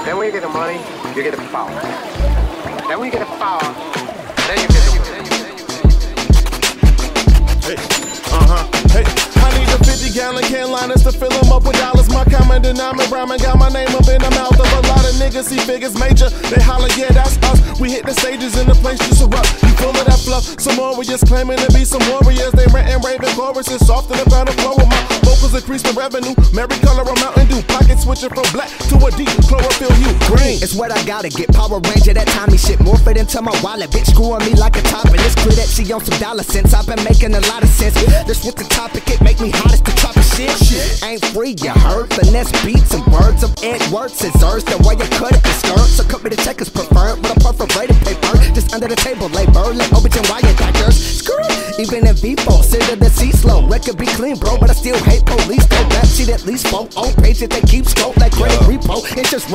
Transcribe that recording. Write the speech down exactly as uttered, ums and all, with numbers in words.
Then when you get the money, you get the power. Then when you get the power, then you get the money. Hey, uh-huh, hey. I need a fifty gallon can liners to fill them up with dollars. My common denominator rhyming got my name up in the mouth of a lot of niggas. See figures major, they holler, yeah, that's us. We hit the stages in the place just erupt. You full of that fluff, some warriors claiming to be some warriors. They rantin' raving choruses, soft in the battle flow with my vocals increase the revenue. Merry color of Mountain Dew, pocket switching from black to a deep chlorophyll hue green. It's what I gotta get, Power Ranger, that Tommy shit. Morph it into my wallet, bitch screwing me like a top. And it's clear that she on some dollar cents. I've been making a lot of sense. This with the topic, it make me hot as the tropic shit. Ain't free, you heard? Finesse beats and words of Edwards, scissors. The way you cut it is skirt. So cut me the check is preferred, but I perforated paper. Just under the table, labor, like O B G Y and doctors. Screw it. Even in V four, sit at the C slow. Record be clean, bro, but I still hate police. Go back, see at least four old pages, they keep scope like credit repo. It's just